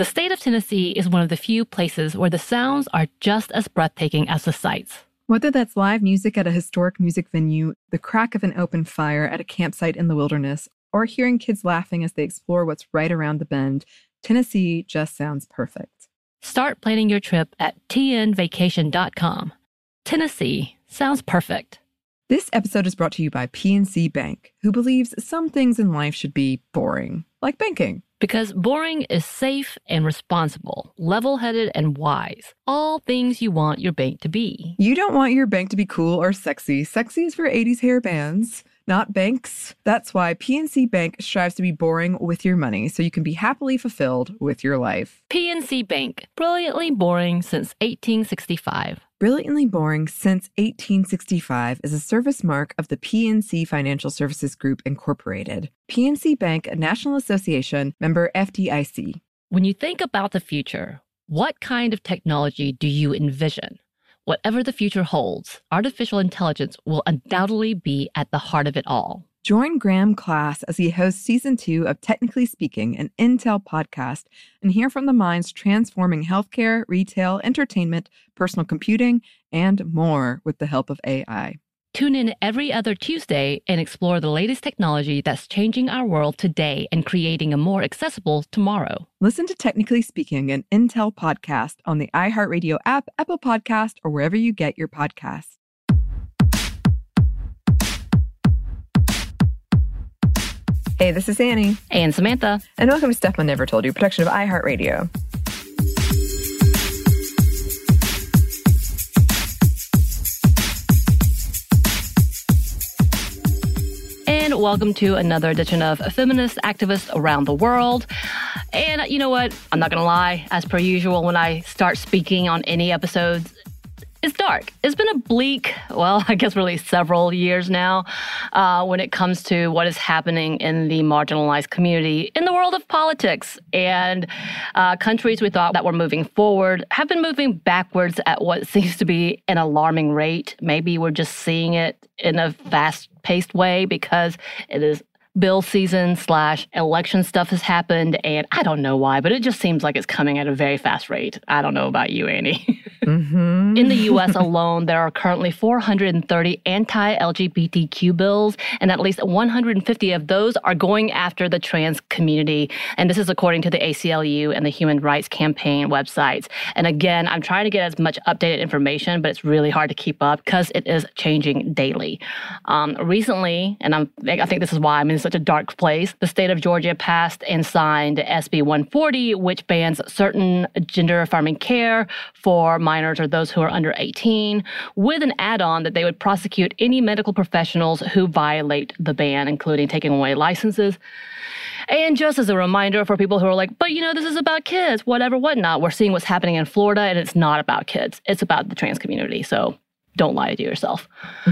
The state of Tennessee is one of the few places where the sounds are just as breathtaking as the sights. Whether that's live music at a historic music venue, the crack of an open fire at a campsite in the wilderness, or hearing kids laughing as they explore what's right around the bend, Tennessee just sounds perfect. Start planning your trip at tnvacation.com. Tennessee sounds perfect. This episode is brought to you by PNC Bank, who believes some things in life should be boring, like banking. Because boring is safe and responsible, level-headed and wise. All things you want your bank to be. You don't want your bank to be cool or sexy. Sexy is for 80s hair bands, not banks. That's why PNC Bank strives to be boring with your money so you can be happily fulfilled with your life. PNC Bank, brilliantly boring since 1865. Brilliantly Boring Since 1865 is a service mark of the PNC Financial Services Group, Incorporated. PNC Bank, a National Association, member FDIC. When you think about the future, what kind of technology do you envision? Whatever the future holds, artificial intelligence will undoubtedly be at the heart of it all. Join Graham Class as he hosts Season 2 of Technically Speaking, an Intel podcast, and hear from the minds transforming healthcare, retail, entertainment, personal computing, and more with the help of AI. Tune in every other Tuesday and explore the latest technology that's changing our world today and creating a more accessible tomorrow. Listen to Technically Speaking, an Intel podcast on the iHeartRadio app, Apple Podcast, or wherever you get your podcasts. Hey, this is Annie. And Samantha. And welcome to Stuff Mom Never Told You, production of iHeartRadio. And welcome to another edition of Feminist Activists Around the World. And you know what? I'm not going to lie. As per usual, when I start speaking on any episodes, it's dark. It's been a bleak, well, I guess really several years now when it comes to what is happening in the marginalized community in the world of politics. And countries we thought that were moving forward have been moving backwards at what seems to be an alarming rate. Maybe we're just seeing it in a fast-paced way because it is bill season / election stuff has happened, and I don't know why, but it just seems like it's coming at a very fast rate. I don't know about you, Annie. Mm-hmm. In the U.S. alone, there are currently 430 anti-LGBTQ bills, and at least 150 of those are going after the trans community. And this is according to the ACLU and the Human Rights Campaign websites. And again, I'm trying to get as much updated information, but it's really hard to keep up because it is changing daily. Recently, and I think this is why I'm in such a dark place, the state of Georgia passed and signed SB 140, which bans certain gender-affirming care for minors or those who are under 18, with an add-on that they would prosecute any medical professionals who violate the ban, including taking away licenses. And just as a reminder for people who are like, but you know, this is about kids, whatever, whatnot, we're seeing what's happening in Florida, and it's not about kids. It's about the trans community, so don't lie to yourself.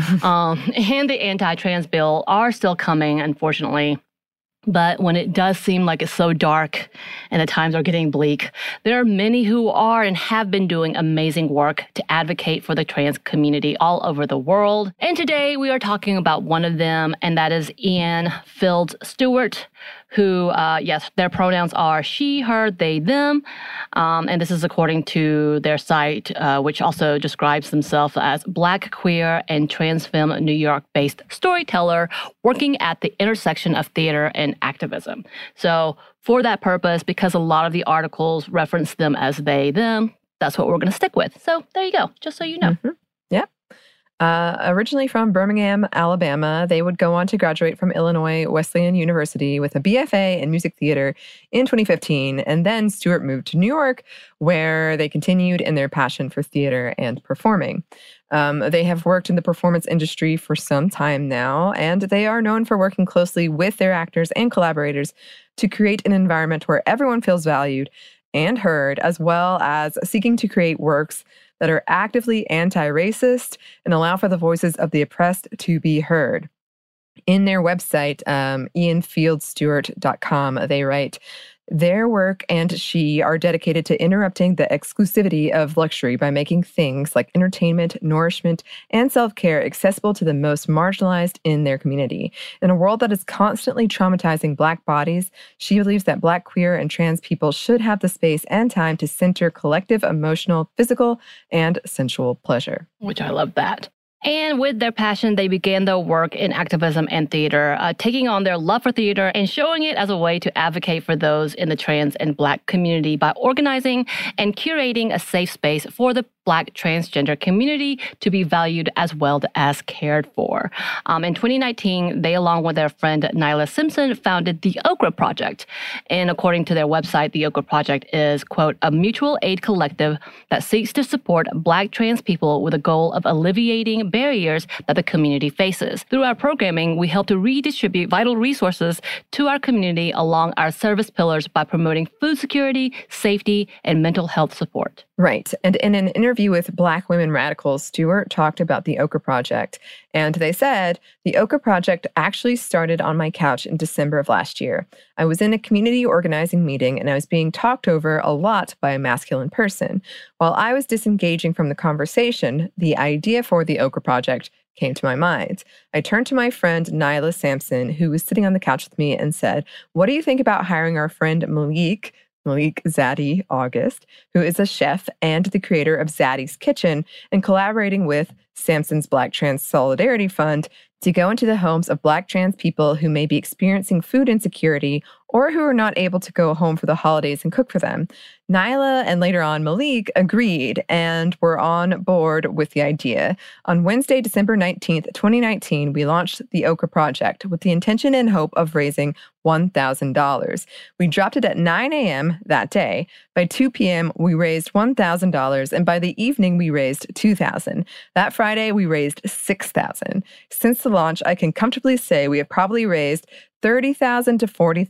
And the anti-trans bill are still coming, unfortunately. But when it does seem like it's so dark and the times are getting bleak, there are many who are and have been doing amazing work to advocate for the trans community all over the world. And today we are talking about one of them, and that is Ian Fields Stewart, who, yes, their pronouns are she, her, they, them. And this is according to their site, which also describes themselves as Black, queer, and trans femme New York-based storyteller working at the intersection of theater and activism. So for that purpose, because a lot of the articles reference them as they, them, that's what we're going to stick with. So there you go, just so you know. Mm-hmm. Yeah. Originally from Birmingham, Alabama, they would go on to graduate from Illinois Wesleyan University with a BFA in music theater in 2015. And then Stewart moved to New York, where they continued in their passion for theater and performing. They have worked in the performance industry for some time now, and they are known for working closely with their actors and collaborators to create an environment where everyone feels valued and heard, as well as seeking to create works that are actively anti-racist and allow for the voices of the oppressed to be heard. In their website, ianfieldstewart.com, they write, Their work and she are dedicated to interrupting the exclusivity of luxury by making things like entertainment, nourishment, and self-care accessible to the most marginalized in their community. In a world that is constantly traumatizing Black bodies, she believes that Black, queer, and trans people should have the space and time to center collective emotional, physical, and sensual pleasure. Which I love that. And with their passion, they began their work in activism and theater, taking on their love for theater and showing it as a way to advocate for those in the trans and Black community by organizing and curating a safe space for the Black transgender community to be valued as well as cared for. In 2019, they, along with their friend Nyla Simpson, founded the Okra Project. And according to their website, the Okra Project is, quote, a mutual aid collective that seeks to support Black trans people with a goal of alleviating barriers that the community faces. Through our programming, we help to redistribute vital resources to our community along our service pillars by promoting food security, safety, and mental health support. Right. And in an interview with Black Women Radicals, Stewart talked about the Okra Project. And they said, the Okra Project actually started on my couch in December of last year. I was in a community organizing meeting and I was being talked over a lot by a masculine person. While I was disengaging from the conversation, the idea for the Okra Project came to my mind. I turned to my friend Nyla Sampson, who was sitting on the couch with me, and said, what do you think about hiring our friend Malik Zaddy August, who is a chef and the creator of Zaddy's Kitchen, and collaborating with Sampson's Black Trans Solidarity Fund to go into the homes of Black trans people who may be experiencing food insecurity or who are not able to go home for the holidays and cook for them. Nyla and later on Malik agreed and were on board with the idea. On Wednesday, December 19th, 2019, we launched the Okra Project with the intention and hope of raising $1,000. We dropped it at 9 a.m. that day. By 2 p.m., we raised $1,000, and by the evening, we raised $2,000. That Friday, we raised $6,000. Since the launch, I can comfortably say we have probably raised $30,000 to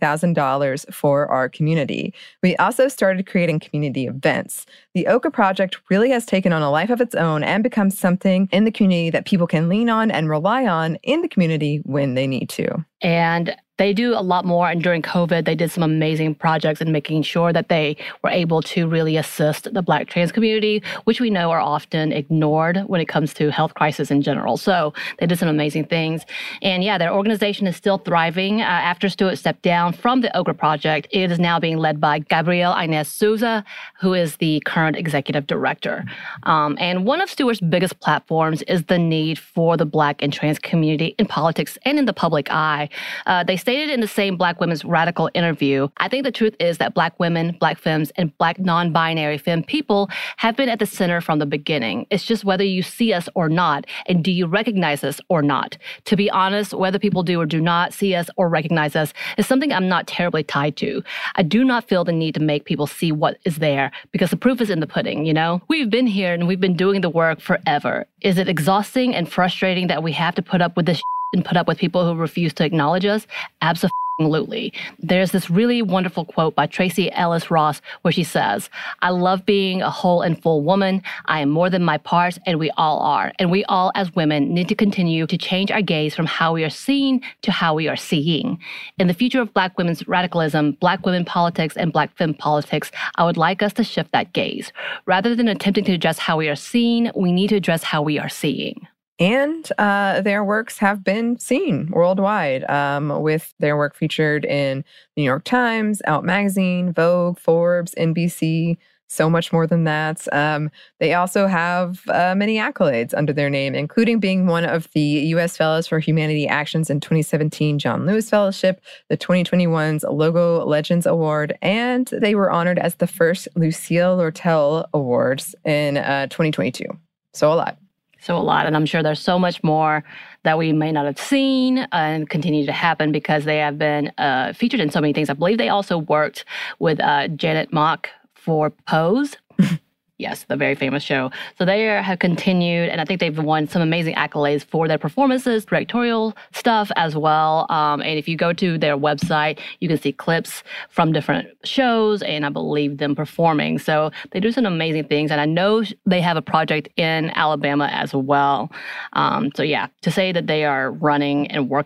$40,000 for our community. We also started creating community events. The Okra Project really has taken on a life of its own and become something in the community that people can lean on and rely on in the community when they need to. And they do a lot more. And during COVID, they did some amazing projects in making sure that they were able to really assist the Black trans community, which we know are often ignored when it comes to health crisis in general. So they did some amazing things. And yeah, their organization is still thriving. After Stewart stepped down from the Okra Project, it is now being led by Gabrielle Inez Souza, who is the current executive director. And one of Stewart's biggest platforms is the need for the Black and trans community in politics and in the public eye. They stated in the same Black Women's Radical interview, I think the truth is that Black women, Black femmes, and Black non-binary femme people have been at the center from the beginning. It's just whether you see us or not, and do you recognize us or not. To be honest, whether people do or do not see us or recognize us is something I'm not terribly tied to. I do not feel the need to make people see what is there, because the proof is in the pudding, you know? We've been here and we've been doing the work forever. Is it exhausting and frustrating that we have to put up with this and put up with people who refuse to acknowledge us? Absolutely. There's this really wonderful quote by Tracy Ellis Ross where she says, I love being a whole and full woman. I am more than my parts, and we all are. And we all as women need to continue to change our gaze from how we are seen to how we are seeing. In the future of Black women's radicalism, Black women politics, and Black femme politics, I would like us to shift that gaze. Rather than attempting to address how we are seen, we need to address how we are seeing. And their works have been seen worldwide, with their work featured in New York Times, Out Magazine, Vogue, Forbes, NBC, so much more than that. They also have many accolades under their name, including being one of the U.S. Fellows for Humanity Actions in 2017 John Lewis Fellowship, the 2021's Logo Legends Award, and they were honored as the first Lucille Lortel Awards in 2022. So a lot. So a lot. And I'm sure there's so much more that we may not have seen and continue to happen because they have been featured in so many things. I believe they also worked with Janet Mock for Pose. Yes, the very famous show. So they have continued, and I think they've won some amazing accolades for their performances, directorial stuff as well. And if you go to their website, you can see clips from different shows, and I believe them performing. So they do some amazing things, and I know they have a project in Alabama as well. So yeah, to say that they are running and working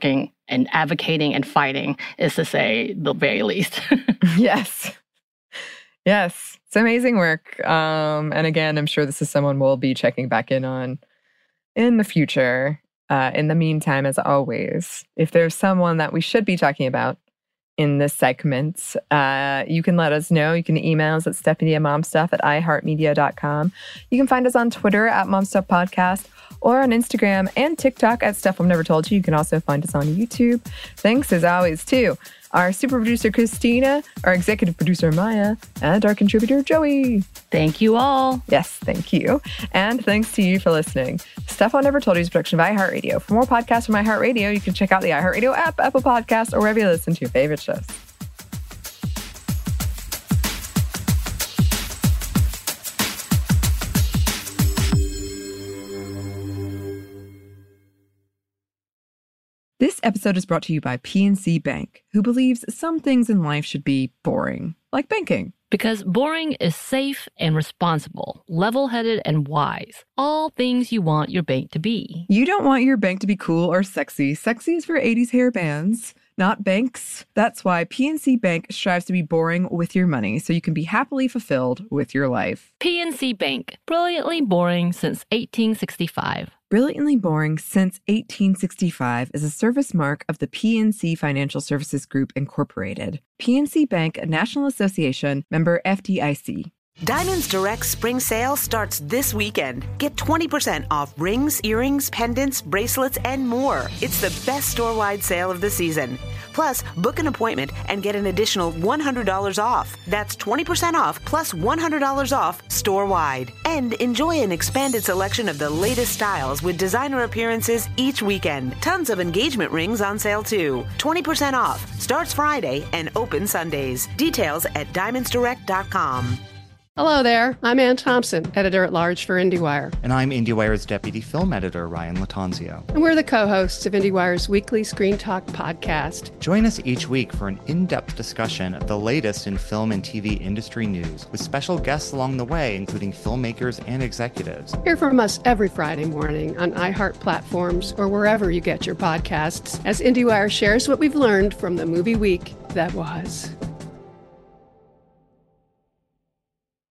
and advocating and fighting, is to say the very least. Yes. Yes. It's amazing work. And again, I'm sure this is someone we'll be checking back in on in the future. In the meantime, as always, if there's someone that we should be talking about in this segment, you can let us know. You can email us at stephanie@momstuff@iheartmedia.com. You can find us on Twitter @momstuffpodcast or on Instagram and TikTok @StuffI'veNeverToldYou. You can also find us on YouTube. Thanks, as always, to our super producer, Christina, our executive producer, Maya, and our contributor, Joey. Thank you all. Yes, thank you. And thanks to you for listening. Stuff I Never Told You is a production of iHeartRadio. For more podcasts from iHeartRadio, you can check out the iHeartRadio app, Apple Podcasts, or wherever you listen to your favorite shows. This episode is brought to you by PNC Bank, who believes some things in life should be boring, like banking. Because boring is safe and responsible, level-headed and wise. All things you want your bank to be. You don't want your bank to be cool or sexy. Sexy is for 80s hair bands, not banks. That's why PNC Bank strives to be boring with your money so you can be happily fulfilled with your life. PNC Bank, brilliantly boring since 1865. Brilliantly Boring Since 1865 is a service mark of the PNC Financial Services Group, Incorporated. PNC Bank, a National Association, member FDIC. Diamonds Direct Spring Sale starts this weekend. Get 20% off rings, earrings, pendants, bracelets, and more. It's the best store-wide sale of the season. Plus, book an appointment and get an additional $100 off. That's 20% off plus $100 off store-wide. And enjoy an expanded selection of the latest styles with designer appearances each weekend. Tons of engagement rings on sale too. 20% off. Starts Friday and open Sundays. Details at diamondsdirect.com. Hello there. I'm Ann Thompson, editor-at-large for IndieWire. And I'm IndieWire's deputy film editor, Ryan Latanzio. And we're the co-hosts of IndieWire's weekly Screen Talk podcast. Join us each week for an in-depth discussion of the latest in film and TV industry news, with special guests along the way, including filmmakers and executives. Hear from us every Friday morning on iHeart platforms or wherever you get your podcasts, as IndieWire shares what we've learned from the movie week that was.